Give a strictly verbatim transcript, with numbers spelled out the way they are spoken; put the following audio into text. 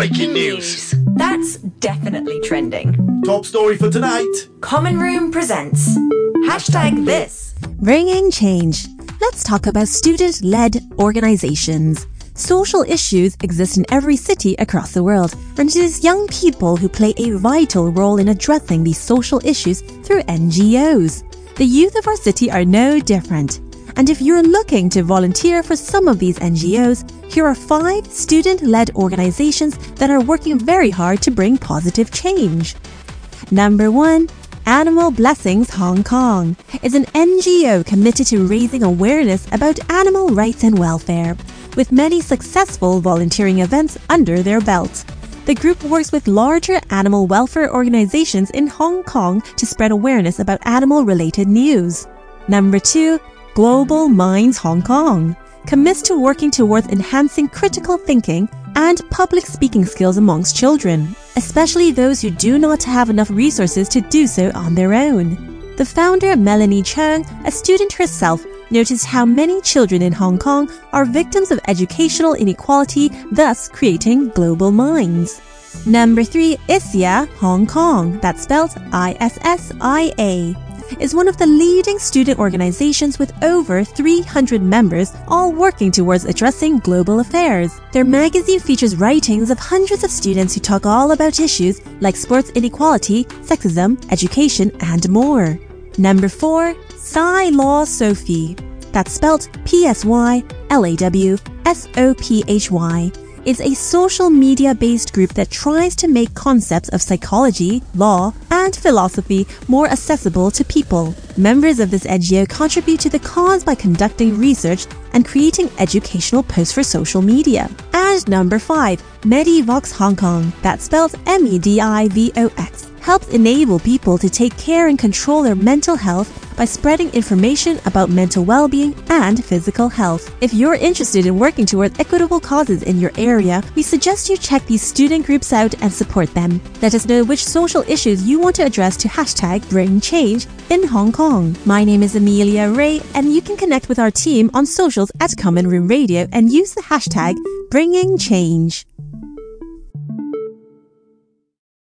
Breaking news. That's definitely trending. Top story for tonight. Common Room presents Hashtag This. Bringing change. Let's talk about student-led organizations. Social issues exist in every city across the world, and it is young people who play a vital role in addressing these social issues through N G Os. The youth of our city are no different. And if you're looking to volunteer for some of these N G Os, here are five student-led organizations that are working very hard to bring positive change. Number one, Animal Blessings Hong Kong is an N G O committed to raising awareness about animal rights and welfare, with many successful volunteering events under their belt. The group works with larger animal welfare organizations in Hong Kong to spread awareness about animal-related news. Number two, Global Minds Hong Kong commits to working towards enhancing critical thinking and public speaking skills amongst children, especially those who do not have enough resources to do so on their own. The founder, Melanie Cheung, a student herself, noticed how many children in Hong Kong are victims of educational inequality, thus creating global minds. Number three, Issia Hong Kong, that's spelled I S S I A, is one of the leading student organizations with over three hundred members, all working towards addressing global affairs. Their magazine features writings of hundreds of students who talk all about issues like sports inequality, sexism, education, and more. Number four, Psy Law Sophie, that's spelt P S Y L A W S O P H Y, is a social media-based group that tries to make concepts of psychology, law, and philosophy more accessible to people. Members of this N G O contribute to the cause by conducting research and creating educational posts for social media. And number five, Medivox Hong Kong, that's spelled M E D I V O X, helps enable people to take care and control their mental health by spreading information about mental well-being and physical health. If you're interested in working towards equitable causes in your area, we suggest you check these student groups out and support them. Let us know which social issues you want to address to hashtag Bring Change in Hong Kong. My name is Amelia Ray, and you can connect with our team on socials at Common Room Radio and use the hashtag Bringing Change.